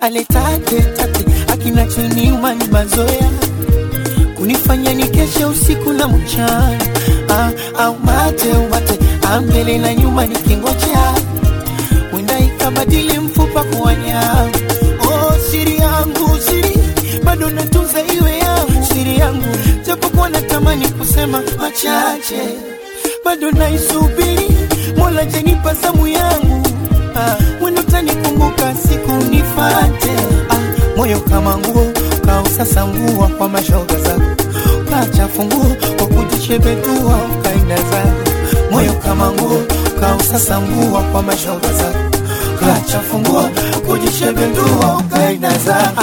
aletate tate akinachoniuma ni mazoea kunifanya nikeshe usiku na mchana. Au mate ambele na nyuma nikingojea wenda ikabadili mfupa kwa nyama. Oh siri yangu siri bado natunza iwe yangu siri yangu japo kwa natamani kusema machache bado naisubiri Mola janipa zamu yangu. Wendo tanikumbuka siku nifate. Moyo kama nguo kausasa nguo kwa mashoga zako kacha funguo kwa kujichebetua ukaenda zako. Moyo kama nguo kausasa nguo kwa mashoga zako kacha funguo kujichebetua ukaenda zako.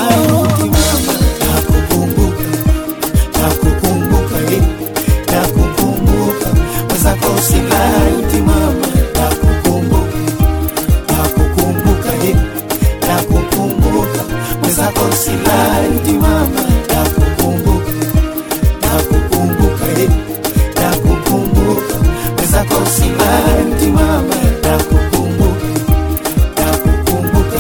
Nakukumbuka nakukumbuka wazako usilauti mama. Nakukumbuka nakukumbuka wazako usilauti mama. Nakukumbuka wazako usilauti mama. Nakukumbuka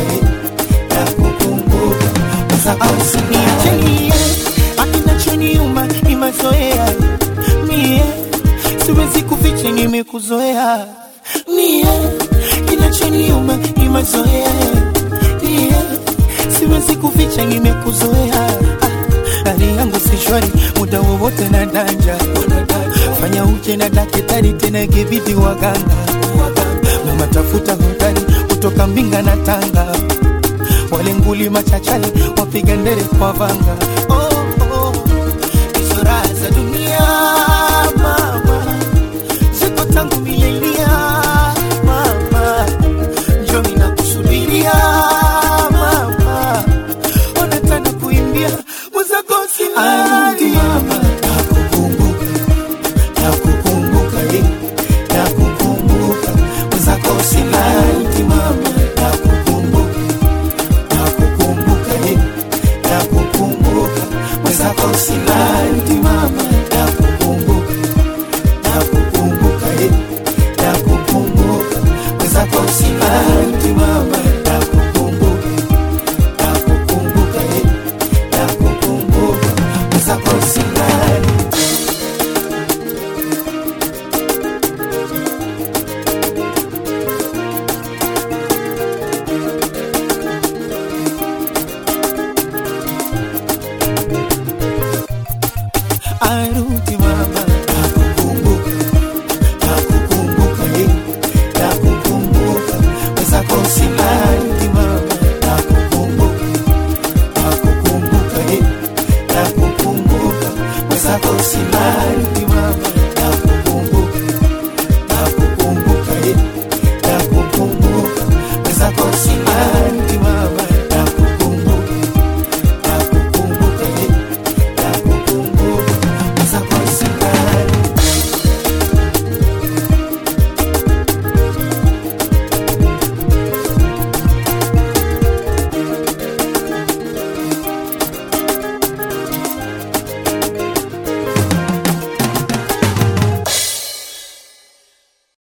wazako usilauti akinachoniuma ni mazoea. Mie siwezi kuficha nimekuzoea. Mie kinachoniuma ni mazoea. Mie siwezi kuficha nimekuzoea. Hali yangu si shwari muda wowote na danja. Fanya uje na daktari tena ikibidi waganga. Mama tafuta hodari kutoka Mbinga na Tanga. Wale nguli machachali wapiga ndere kwa vanga. Za dunia